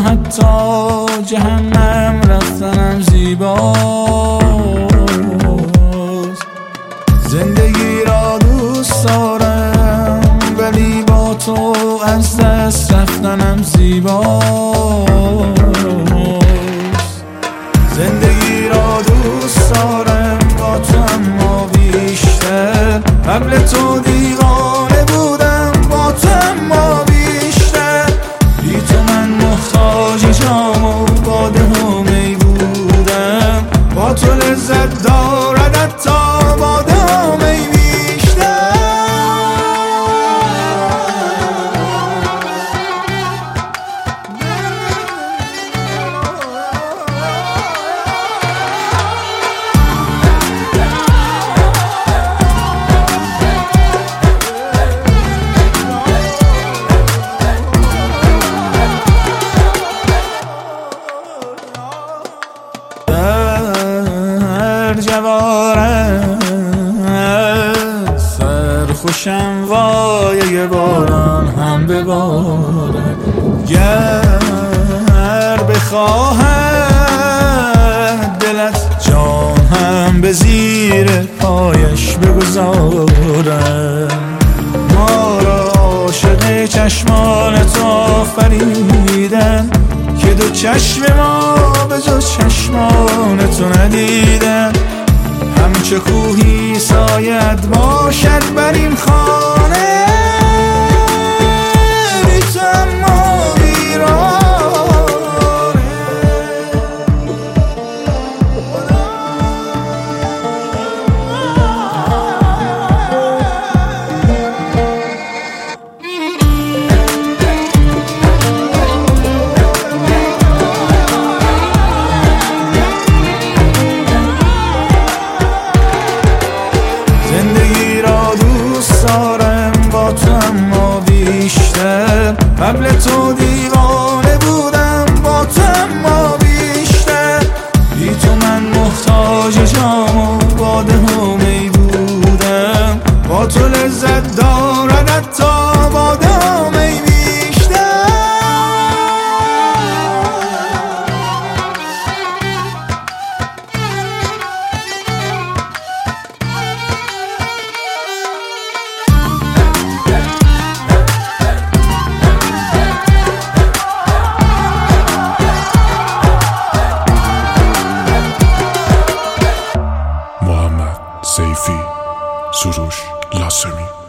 حتی جهنم رفتنم زیباست. زندگی را دوست دارم ولی با تو از دست رفتنم زیباست. زندگی را دوست دارم با تو اما بیشتر. قبل تو دیوانه بودم با تو اما بیشتر. بی تو من محتاج جام و باده و می بودم. با تو لذت دارد حتی باده و می بیشتر. جوارم سرخوشم وای باران هم ببارد. گر بخواهد دلت جان هم به زیر پایش بگذارم. ما را عاشق چشمان تو آفریدن که دو چشم ما به جز چشمان تو ندیدن. همچه کوهی سایت باشد بر این خانه بی تو اما ویرانه. قبل تو دیوانه بودم با تو اما بیشتر. بی تو من محتاج جام و باده و می بودم. با تو لذت دارد حتی باده و می بیشتر. سیفی، سروش لاسمی.